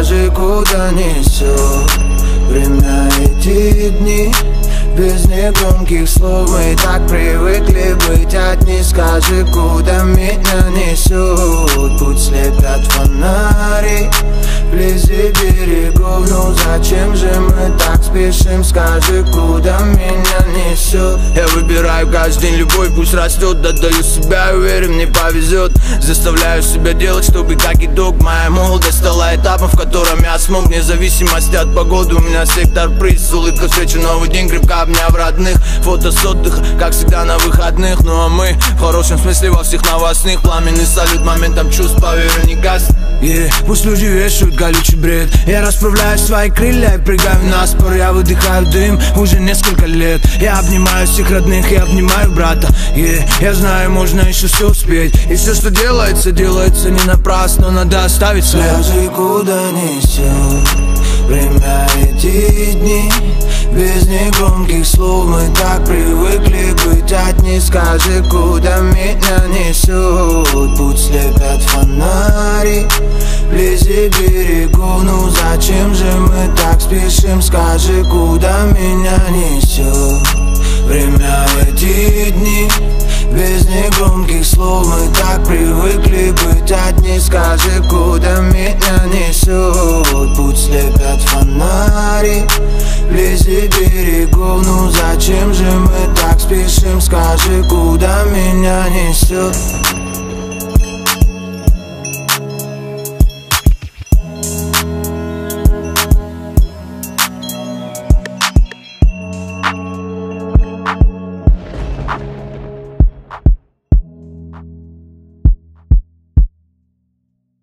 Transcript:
скажи, куда несет время эти дни. Без негромких слов мы так привыкли быть одни. Скажи, куда меня несет. Путь слепят фонари вблизи берегов. Ну зачем же мы так спешим? Скажи, куда меня несет. Я выбираю каждый день любовь, пусть растет. Отдаю себя, уверен, мне повезет. Заставляю себя делать, чтобы как итог моя молодость стала этапом, в котором я смог. Вне зависимости от погоды, у меня сектор приз. Улыбка встречи, новый день, крепко обняв родных. Фото с отдыха, как всегда на выходных. Ну а мы, в хорошем смысле, во всех новостных. Пламенный салют, моментом чувств, поверю, не гаснет. Пусть люди вешают колючий бред. Я расправляю свои крылья и прыгаю на спор. Я выдыхаю дым уже несколько лет. Я обнимаю всех родных, я обнимаю брата. Я знаю, можно еще все успеть. И все, что делается, делается не напрасно. Надо оставить след. Скажи, куда несет время эти дни. Без негромких слов мы так привыкли быть одни. Скажи, куда меня несет. Путь слепят фонари вблизи берегов. Ну зачем же мы так спешим? Скажи, куда меня несет время эти дни. Без негромких слов мы так привыкли быть одни. Скажи, куда меня несет. Путь слепят фонари вблизи берегов. Ну зачем же мы так спешим? Скажи, куда меня несет.